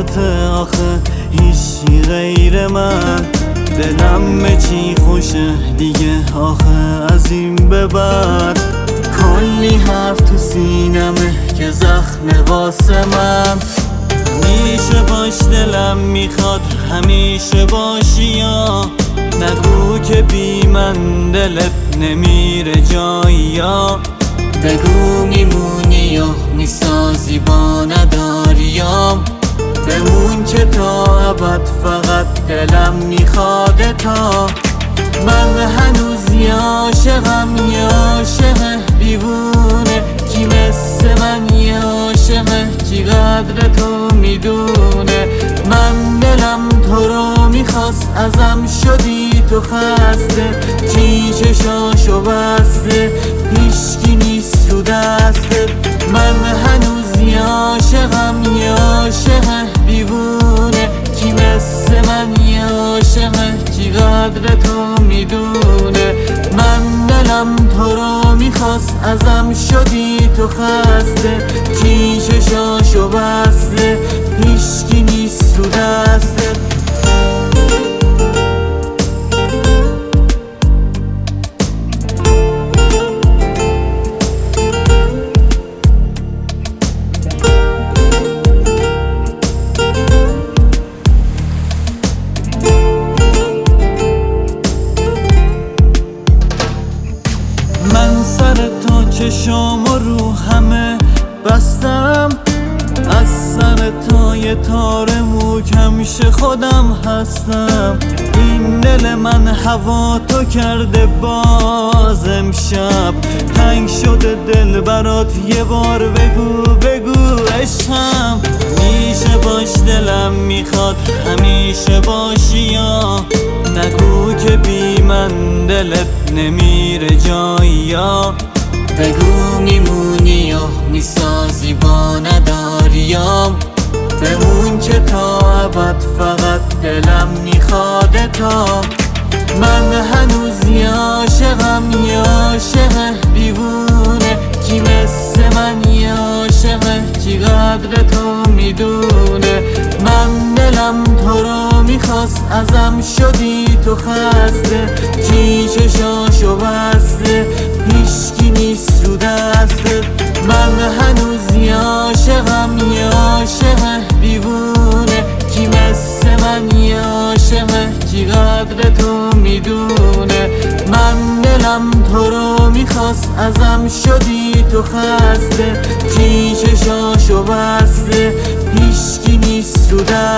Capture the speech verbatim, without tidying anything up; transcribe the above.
باهاته آخه هیچی غیر من. دلم به چی خوشه دیگه آخه از این به بعد. کلی حرف تو سینمه که زخم واسه من. همیشه باش دلم میخواد همیشه باشی یا نگو که بی من دلت نمیره جایی یا بگو میمونی یا میسازی با نداریم. بمون که تا ابد فقط دلم میخواد تا من هنوز عاشقم یا عاشق دیوونه کی مثل من یا عاشق کی قدر تو میدونه. من دلم تو رو میخواست ازم شدی تو خسته چی چشاشو بسته هیچکی نیست تو دسته. من هنوز یا عاشقم یا عاشق دیوونه کی مثل من یا عاشق کی قدر تو میدونه. من دلم تو رو میخواست ازم شدی تو خسته چی چشاشو بسته هیچکی نیست تو دسته. من سر تو چشام و رو همه بستم از سر تو یه تار موک همیشه خودم هستم. این دل من هوا تو کرده باز امشب تنگ شده دل برات یه بار بگو بگو عشقم. میشه باش دلم میخواد همیشه باشی یا نگو که بی من دلت نمیره جایی یا بگو میمونی یا میسازی با نداریم. بمون که تا ابد فقط دلم میخواد تا من هنوز یا عاشقم یا عاشق دیوونه کی مثل من یا عاشق کی قدر تو میدونه. من دلم تو رو میخواست ازم شدی تو خسته چی چشاشو بسته هیچکی نیست تو دسته. من هنوز یا عاشقم یا عاشق دیوونه کی مثل من یا عاشق کی قدر تو میدونه. من دلم تو رو میخواست ازم شدی تو خسته چی چشاشو بسته هیچکی نیست تو دسته.